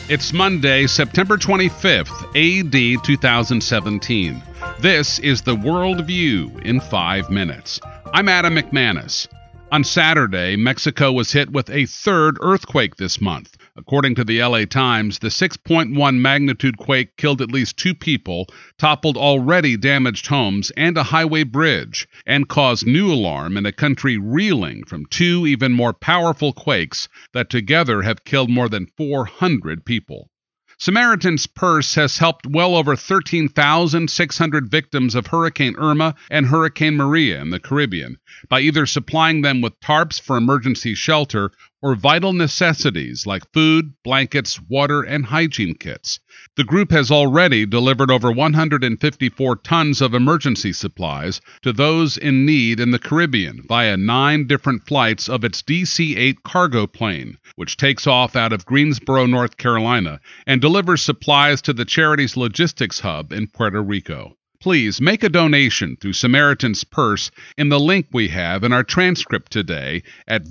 It's Monday, September 25th, AD 2017. This is the World View in 5 minutes. I'm Adam McManus. On Saturday, Mexico was hit with a third earthquake this month. According to the LA Times, the 6.1 magnitude quake killed at least 2 people, toppled already damaged homes and a highway bridge, and caused new alarm in a country reeling from 2 even more powerful quakes that together have killed more than 400 people. Samaritan's Purse has helped well over 13,600 victims of Hurricane Irma and Hurricane Maria in the Caribbean by either supplying them with tarps for emergency shelter or vital necessities like food, blankets, water, and hygiene kits. The group has already delivered over 154 tons of emergency supplies to those in need in the Caribbean via 9 different flights of its DC-8 cargo plane, which takes off out of Greensboro, North Carolina, and delivers supplies to the charity's logistics hub in Puerto Rico. Please make a donation through Samaritan's Purse in the link we have in our transcript today at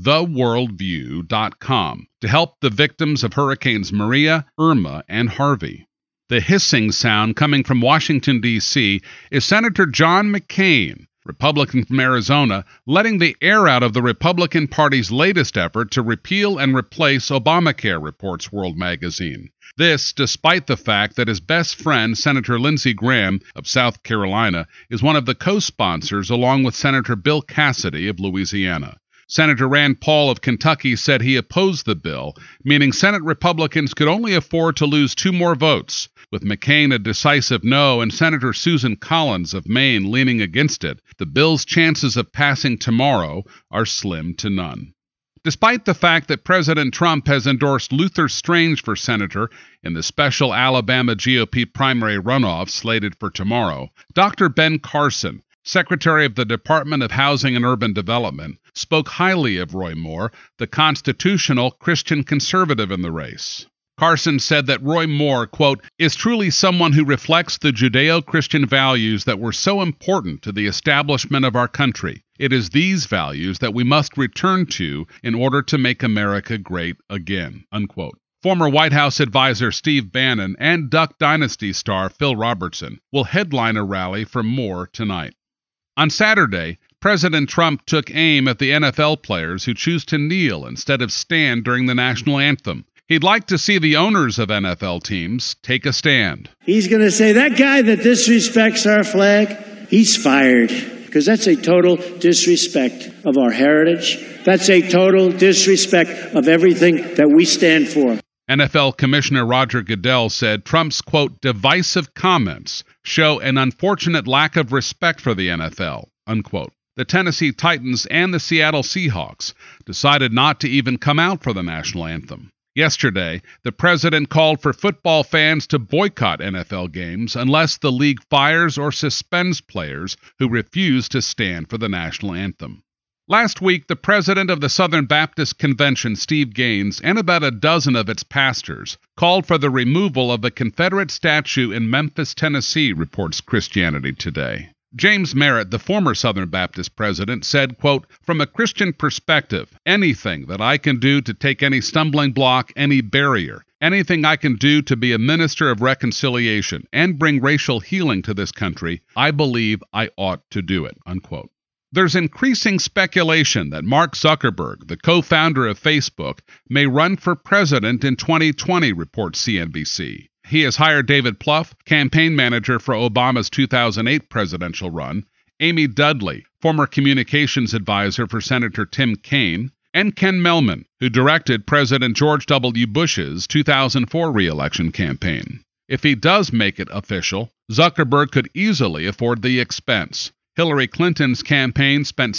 theworldview.com to help the victims of Hurricanes Maria, Irma, and Harvey. The hissing sound coming from Washington, D.C. is Senator John McCain, Republican from Arizona, letting the air out of the Republican Party's latest effort to repeal and replace Obamacare, reports World Magazine. This, despite the fact that his best friend, Senator Lindsey Graham of South Carolina, is one of the co-sponsors along with Senator Bill Cassidy of Louisiana. Senator Rand Paul of Kentucky said he opposed the bill, meaning Senate Republicans could only afford to lose 2 more votes, with McCain a decisive no and Senator Susan Collins of Maine leaning against it. The bill's chances of passing tomorrow are slim to none. Despite the fact that President Trump has endorsed Luther Strange for senator in the special Alabama GOP primary runoff slated for tomorrow, Dr. Ben Carson, Secretary of the Department of Housing and Urban Development, spoke highly of Roy Moore, the constitutional Christian conservative in the race. Carson said that Roy Moore, quote, is truly someone who reflects the Judeo-Christian values that were so important to the establishment of our country. It is these values that we must return to in order to make America great again, unquote. Former White House advisor Steve Bannon and Duck Dynasty star Phil Robertson will headline a rally for Moore tonight. On Saturday, President Trump took aim at the NFL players who choose to kneel instead of stand during the national anthem. He'd like to see the owners of NFL teams take a stand. He's going to say, that guy that disrespects our flag, he's fired. Because that's a total disrespect of our heritage. That's a total disrespect of everything that we stand for. NFL Commissioner Roger Goodell said Trump's, quote, divisive comments show an unfortunate lack of respect for the NFL, unquote. The Tennessee Titans and the Seattle Seahawks decided not to even come out for the national anthem. Yesterday, the president called for football fans to boycott NFL games unless the league fires or suspends players who refuse to stand for the national anthem. Last week, the president of the Southern Baptist Convention, Steve Gaines, and about a dozen of its pastors called for the removal of a Confederate statue in Memphis, Tennessee, reports Christianity Today. James Merritt, the former Southern Baptist president, said, quote, from a Christian perspective, anything that I can do to take any stumbling block, any barrier, anything I can do to be a minister of reconciliation and bring racial healing to this country, I believe I ought to do it, unquote. There's increasing speculation that Mark Zuckerberg, the co-founder of Facebook, may run for president in 2020, reports CNBC. He has hired David Plouffe, campaign manager for Obama's 2008 presidential run, Amy Dudley, former communications advisor for Senator Tim Kaine, and Ken Mellman, who directed President George W. Bush's 2004 re-election campaign. If he does make it official, Zuckerberg could easily afford the expense. Hillary Clinton's campaign spent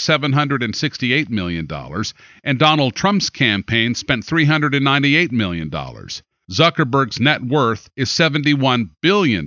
$768 million, and Donald Trump's campaign spent $398 million. Zuckerberg's net worth is $71 billion.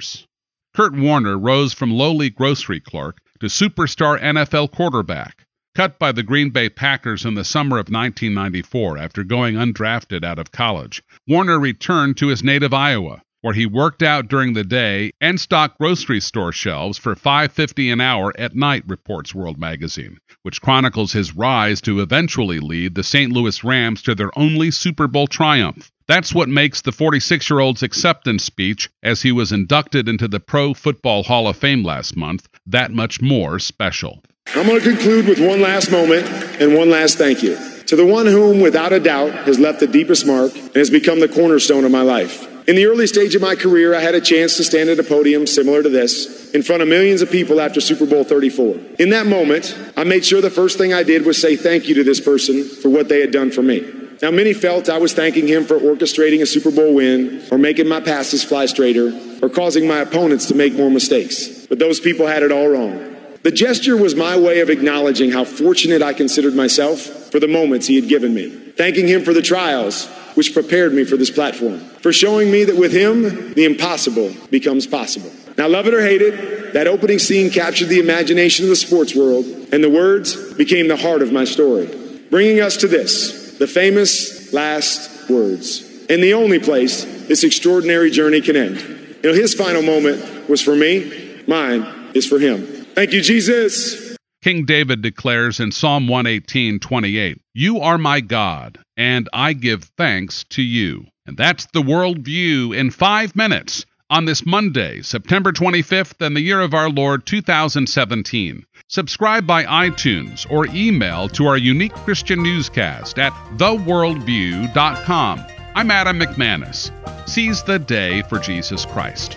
Kurt Warner rose from lowly grocery clerk to superstar NFL quarterback. Cut by the Green Bay Packers in the summer of 1994 after going undrafted out of college, Warner returned to his native Iowa, where he worked out during the day and stocked grocery store shelves for $5.50 an hour at night, reports World Magazine, which chronicles his rise to eventually lead the St. Louis Rams to their only Super Bowl triumph. That's what makes the 46-year-old's acceptance speech as he was inducted into the Pro Football Hall of Fame last month that much more special. I'm going to conclude with one last moment and one last thank you to the one whom, without a doubt, has left the deepest mark and has become the cornerstone of my life. In the early stage of my career, I had a chance to stand at a podium similar to this in front of millions of people after Super Bowl 34. In that moment, I made sure the first thing I did was say thank you to this person for what they had done for me. Now, many felt I was thanking him for orchestrating a Super Bowl win, or making my passes fly straighter, or causing my opponents to make more mistakes. But those people had it all wrong. The gesture was my way of acknowledging how fortunate I considered myself for the moments he had given me. Thanking him for the trials which prepared me for this platform. For showing me that with him, the impossible becomes possible. Now, love it or hate it, that opening scene captured the imagination of the sports world, and the words became the heart of my story. Bringing us to this, the famous last words. And the only place this extraordinary journey can end. His final moment was for me, mine is for him. Thank you, Jesus. King David declares in Psalm 118:28, "You are my God, and I give thanks to you." And that's the Worldview in 5 minutes on this Monday, September 25th, and the year of our Lord 2017. Subscribe by iTunes or email to our unique Christian newscast at theworldview.com. I'm Adam McManus. Seize the day for Jesus Christ.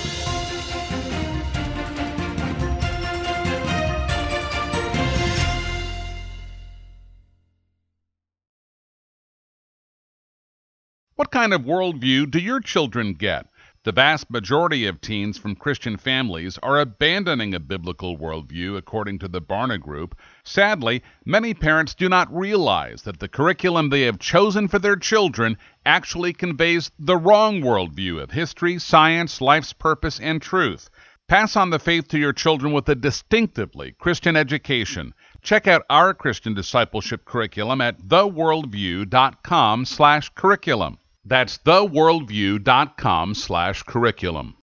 What kind of worldview do your children get? The vast majority of teens from Christian families are abandoning a biblical worldview, according to the Barna Group. Sadly, many parents do not realize that the curriculum they have chosen for their children actually conveys the wrong worldview of history, science, life's purpose, and truth. Pass on the faith to your children with a distinctively Christian education. Check out our Christian discipleship curriculum at theworldview.com/curriculum. That's theworldview.com/curriculum.